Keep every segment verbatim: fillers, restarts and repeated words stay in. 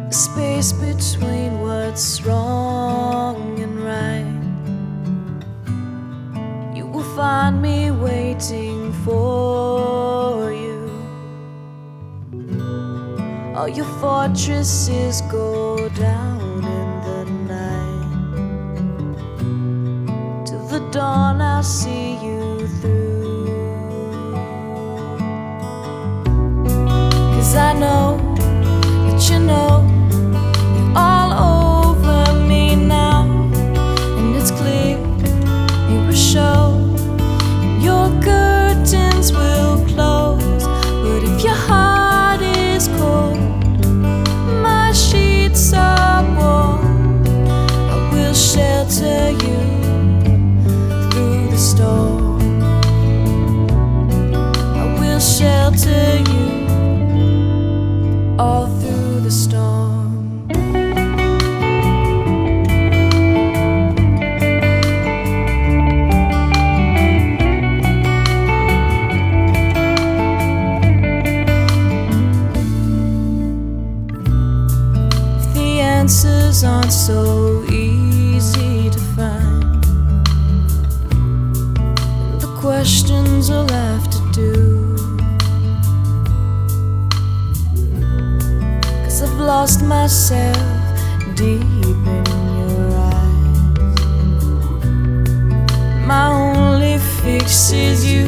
The space between what's wrong and right. You will find me waiting for you. All your fortresses go down in the night. Till the dawn I'll see you through. 'Cause I know that you know you're all over me now. And it's clear you will show your curtains will close. But if your heart is cold, my sheets are warm. I will shelter you through the storm. I will shelter you all through the storm. Answers aren't so easy to find, and the questions I'll have to do, 'cause I've lost myself deep in your eyes. My only fix is you,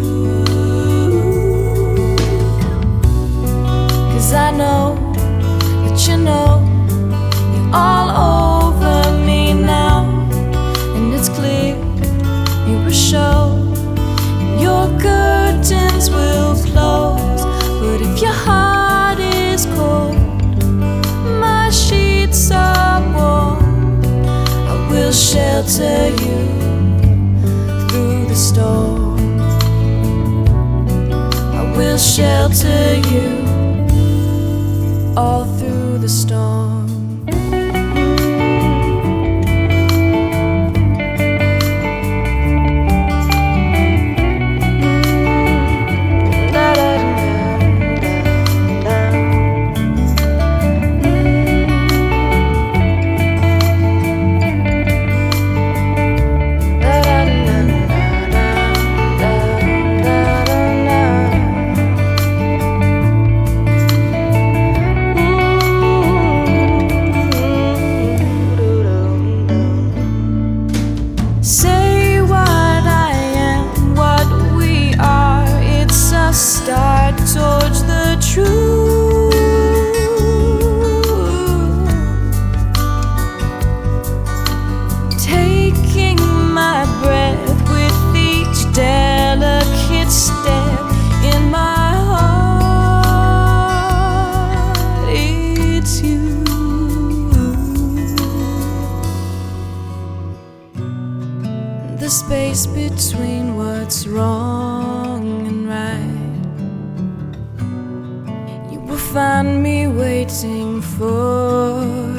'cause I know that you know all over me now. And it's clear you will show your curtains will close. But if your heart is cold, my sheets are warm. I will shelter you through the storm. I will shelter you all through the storm. Start towards the truth. Taking my breath with each delicate step in my heart. It's you. The space between what's wrong and right. Find me waiting for